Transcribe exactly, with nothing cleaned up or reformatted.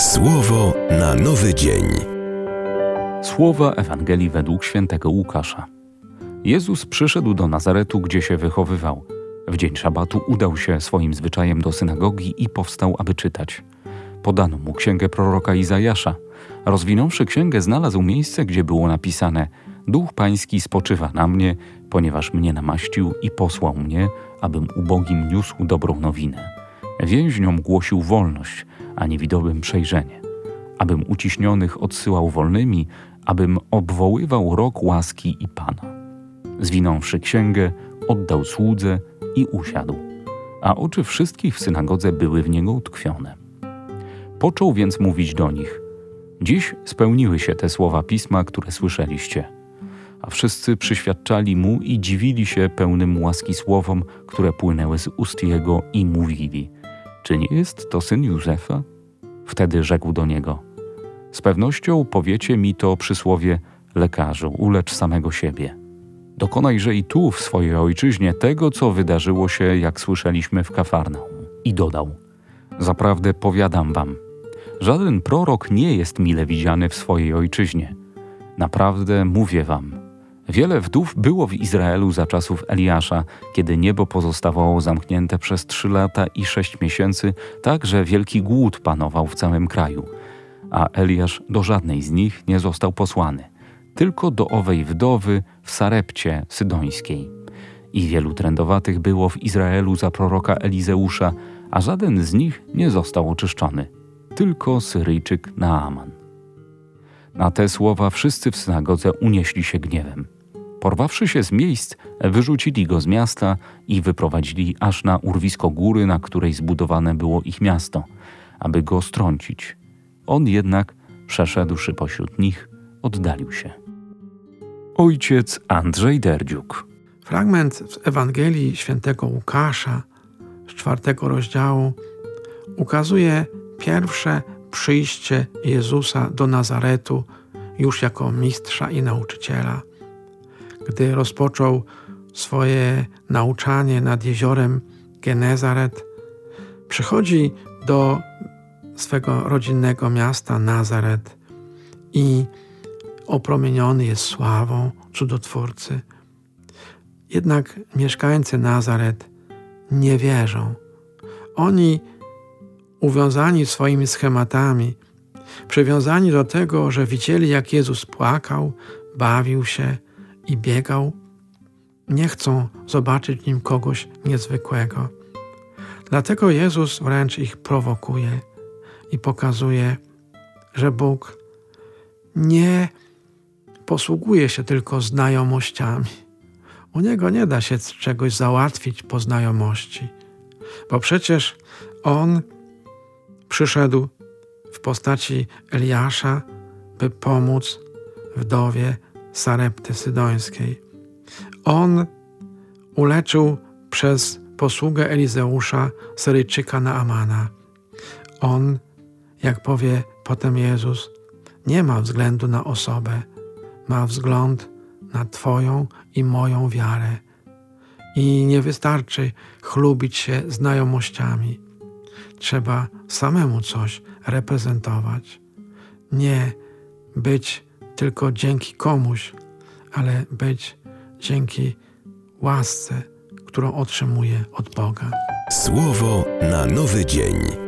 Słowo na nowy dzień. Słowa Ewangelii według świętego Łukasza. Jezus przyszedł do Nazaretu, gdzie się wychowywał. W dzień szabatu udał się swoim zwyczajem do synagogi i powstał, aby czytać. Podano mu księgę proroka Izajasza. Rozwinąwszy księgę, znalazł miejsce, gdzie było napisane: Duch Pański spoczywa na mnie, ponieważ mnie namaścił i posłał mnie, abym ubogim niósł dobrą nowinę. Więźniom głosił wolność, a niewidomym przejrzenie. Abym uciśnionych odsyłał wolnymi, abym obwoływał rok łaski i Pana. Zwinąwszy księgę, oddał słudze i usiadł, a oczy wszystkich w synagodze były w niego utkwione. Począł więc mówić do nich: Dziś spełniły się te słowa Pisma, które słyszeliście. A wszyscy przyświadczali mu i dziwili się pełnym łaski słowom, które płynęły z ust jego, i mówili: Czy nie jest to syn Józefa? Wtedy rzekł do niego: Z pewnością powiecie mi to przysłowie: lekarzu, ulecz samego siebie. Dokonajże i tu w swojej ojczyźnie tego, co wydarzyło się, jak słyszeliśmy w Kafarnaum. I dodał: Zaprawdę powiadam wam, żaden prorok nie jest mile widziany w swojej ojczyźnie. Naprawdę mówię wam, wiele wdów było w Izraelu za czasów Eliasza, kiedy niebo pozostawało zamknięte przez trzy lata i sześć miesięcy, tak że wielki głód panował w całym kraju. A Eliasz do żadnej z nich nie został posłany, tylko do owej wdowy w Sarepcie Sydońskiej. I wielu trędowatych było w Izraelu za proroka Elizeusza, a żaden z nich nie został oczyszczony, tylko Syryjczyk Naaman. Na te słowa wszyscy w synagodze unieśli się gniewem. Porwawszy się z miejsc, wyrzucili go z miasta i wyprowadzili aż na urwisko góry, na której zbudowane było ich miasto, aby go strącić. On jednak, przeszedłszy pośród nich, oddalił się. Ojciec Andrzej Derdziuk. Fragment z Ewangelii świętego Łukasza z czwartego rozdziału ukazuje pierwsze przyjście Jezusa do Nazaretu już jako mistrza i nauczyciela. Gdy rozpoczął swoje nauczanie nad jeziorem Genezaret, przychodzi do swego rodzinnego miasta Nazaret i opromieniony jest sławą cudotwórcy. Jednak mieszkańcy Nazaret nie wierzą. Oni, uwiązani swoimi schematami, przywiązani do tego, że widzieli, jak Jezus płakał, bawił się i biegał, nie chcą zobaczyć w nim kogoś niezwykłego. Dlatego Jezus wręcz ich prowokuje i pokazuje, że Bóg nie posługuje się tylko znajomościami. U Niego nie da się czegoś załatwić po znajomości, bo przecież On przyszedł w postaci Eliasza, by pomóc wdowie Sarepty Sydońskiej. On uleczył przez posługę Elizeusza Syryjczyka Naamana. On, jak powie potem Jezus, nie ma względu na osobę, ma wzgląd na Twoją i moją wiarę. I nie wystarczy chlubić się znajomościami. Trzeba samemu coś reprezentować. Nie być tylko dzięki komuś, ale być dzięki łasce, którą otrzymuje od Boga. Słowo na nowy dzień.